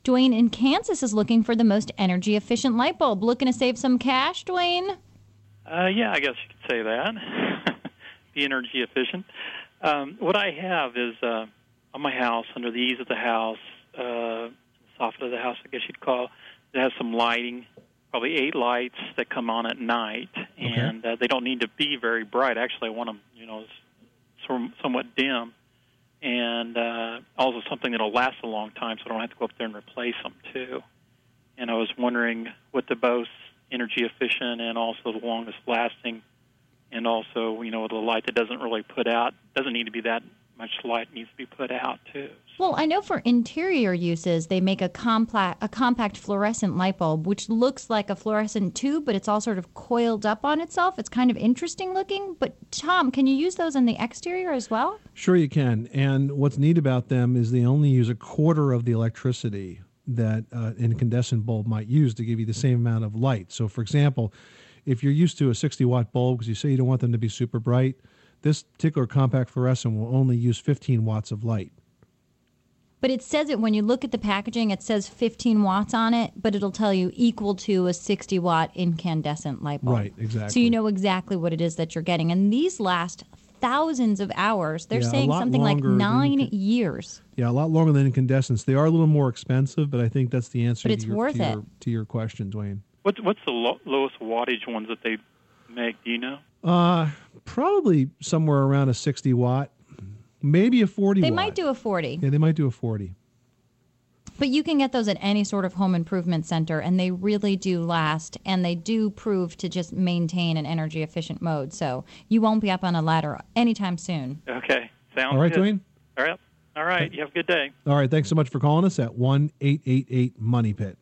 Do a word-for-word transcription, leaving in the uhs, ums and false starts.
Dwayne in Kansas is looking for the most energy-efficient light bulb. Looking to save some cash, Dwayne? Uh, yeah, I guess you could say that. Be energy efficient. Um, what I have is uh, on my house, under the eaves of the house, uh, soffit of the house, I guess you'd call it, it has some lighting, probably eight lights that come on at night, and okay. uh, they don't need to be very bright. Actually, I want them, you know, somewhat dim, and uh, also something that'll last a long time, so I don't have to go up there and replace them too. And I was wondering what the both energy efficient and also the longest lasting, and also, you know, the light that doesn't really put out, doesn't need to be that much light needs to be put out too. Well, I know for interior uses, they make a compact, a compact fluorescent light bulb, which looks like a fluorescent tube, but it's all sort of coiled up on itself. It's kind of interesting looking. But Tom, can you use those in the exterior as well? Sure you can. And what's neat about them is they only use a quarter of the electricity that uh, an incandescent bulb might use to give you the same amount of light. So, for example, if you're used to a sixty watt bulb, because you say you don't want them to be super bright, this particular compact fluorescent will only use fifteen watts of light. But it says it when you look at the packaging, it says fifteen watts on it, but it'll tell you equal to a sixty watt incandescent light bulb. Right, exactly. So you know exactly what it is that you're getting. And these last thousands of hours. They're yeah, saying something like nine inc- years. Yeah, a lot longer than incandescents. They are a little more expensive, but I think that's the answer but it's to, your, worth to, it. your, to your question, Dwayne. What's, what's the lo- lowest wattage ones that they make? Do you know? Uh, probably somewhere around a sixty watt, maybe a forty they watt. They might do a forty. Yeah, they might do a forty. But you can get those at any sort of home improvement center, and they really do last, and they do prove to just maintain an energy-efficient mode. So you won't be up on a ladder anytime soon. Okay. Sounds All right, good. Dwayne? All right. All right. You have a good day. All right. Thanks so much for calling us at one eight eight eight Money Pit.